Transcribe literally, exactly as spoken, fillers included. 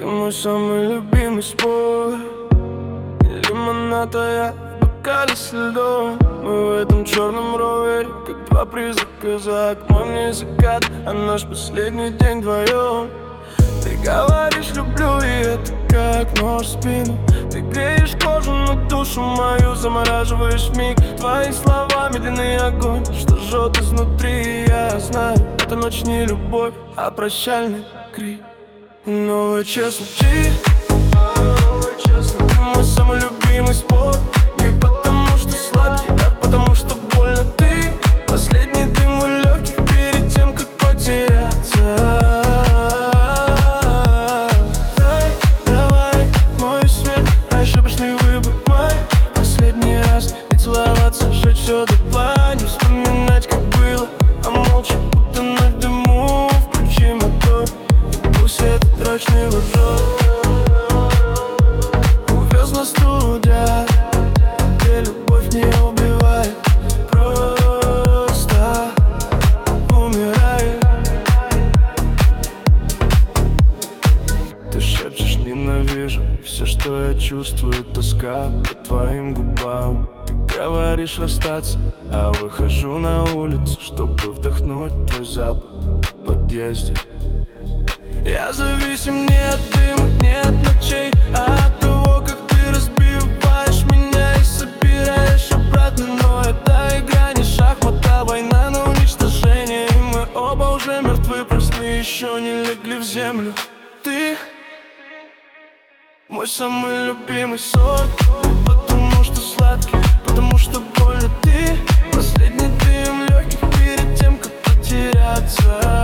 Ты мой самый любимый спорт. Лимонад, а я в бокале с льдом. Мы в этом черном ровере, как два призрака за окном. Не закат, а наш последний день вдвоем. Ты говоришь люблю, и это как нож в спину. Ты греешь кожу, но душу мою замораживаешь вмиг. Твои слова медленный огонь, что жжет изнутри. Я знаю, эта ночь не любовь, а прощальный крик. Но честно, ты мой самый любимый спорт. Не потому что сладкий, а потому что больно. Ты последний дым в легких перед тем, как потеряться. Дай, давай, мой свет, ошибочный выбор мой. Последний раз не целоваться, жить все до пла. Не вспоминать, как было, а молча утонуть в дыму. Включи мотор, и пусть этот дрочный вожок увез нас туда, где любовь не убивает, просто умирает. Ты шепчешь ненавижу, все, что я чувствую, тоска по твоим губам. Ты говоришь расстаться, а выхожу на улицу, чтобы вдохнуть твой запах в подъезде. Я зависим не от дыма, не от ночей, а от того, как ты разбиваешь меня и собираешь обратно. Но эта игра не шахмат, а война на уничтожение. И мы оба уже мертвы, просто еще не легли в землю. Ты мой самый любимый сорт, потому что сладкий, потому что больно. Ты последний дым легких перед тем, как потеряться.